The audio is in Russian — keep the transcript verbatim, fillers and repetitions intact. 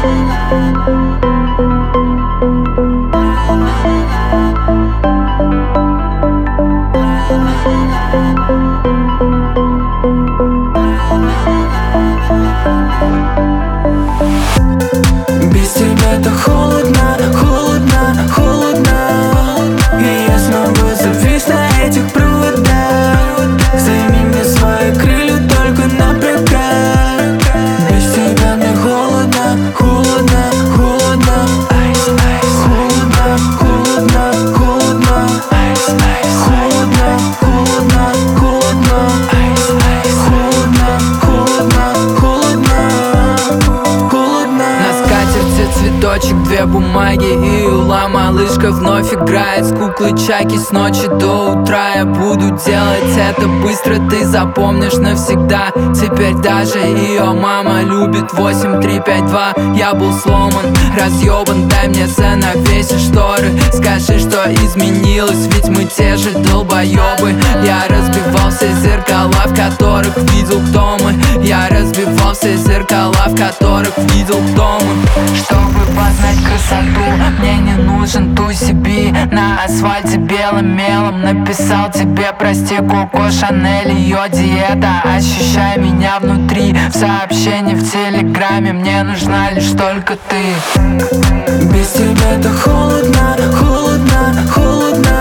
Без тебя так холодно, холодно, холодно. И я снова завис на этих проводах. Займи мне свои крылья только напрягай. Без тебя мне холодно, холодно, холодно. Айс, айс, холодно, холодно, холодно. Айс, айс, холодно, холодно, холодно. Айс, айс, холодно, холодно, холодно, холодно. На скатерти цветочек, две бумаги и ула. Малышка вновь играет с куклой Чаки с ночи до утра. Я буду делать это быстро, ты запомнишь навсегда. Теперь даже ее мама любит восемь три пять два. Я был сломан, разъебан, дай мне занавесить шторы. Скажи, что изменилось, ведь мы те же долбоебы. Я разбивал все зеркала, в которых видел, кто мы. Я разбивал все зеркала, в которых видел, кто мы. Чтобы познать красоту, мне не нужен туси-би. На асфальте белым мелом написал тебе прости, Коко Шанель, ее диета. Ощущай меня внутри, в сообщении в телеграме. Мне нужна лишь только ты. Без тебя так холодно, холодно, холодно.